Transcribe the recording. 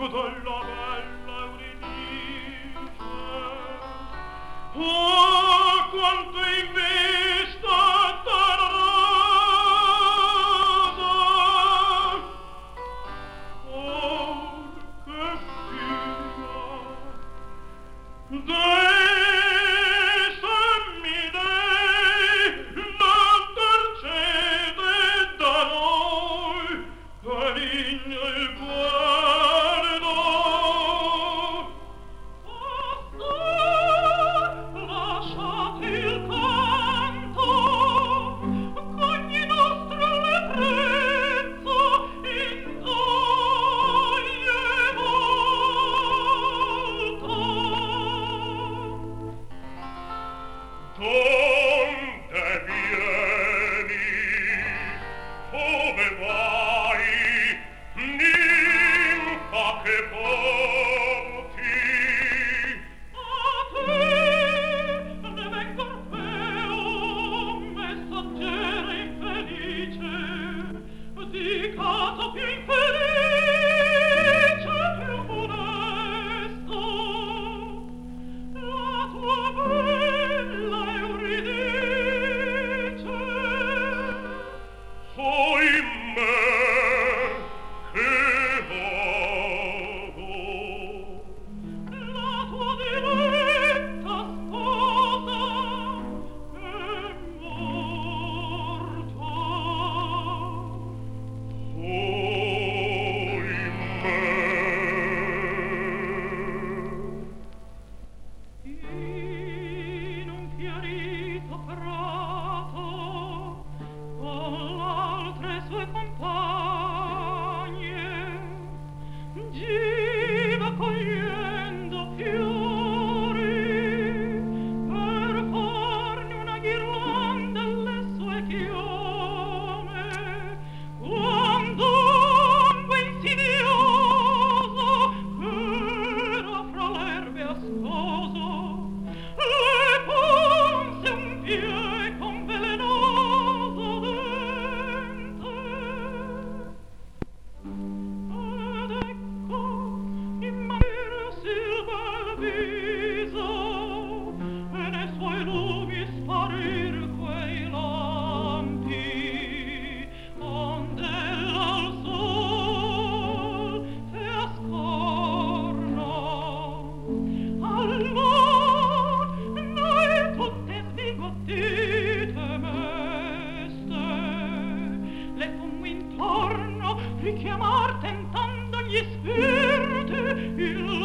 della bella Euridice. Oh, quanto in vista tarada! Oh, che figlia! Dei, se mi dei, n'intercede da noi, benigno il guardo. Lasciate il canto, c'ogni nostro allegrezza in gioie volta. Donde vieni? Dove vai? Ninfa che porti? A te ne vengo Orfeo, messaggero infelice, di caso più infelice, più modesto. La tua bella Euridice so in me che ho la tua diletta sposa è morta. So in me in un chiarito prato con l'altre sue compagne giva cogliendo fiori per farne una ghirlanda alle sue chiome, quando insidioso era fra l'erbe ascoso le punse un pie con velenoso dente. Ed ecco immaginarsi il bel viso e nei suoi lumi sparir quei lampi onde al sol e a scorno. Allor noi tutte sbigottite meste le fummo intorno richiamar tentando gli spiriti il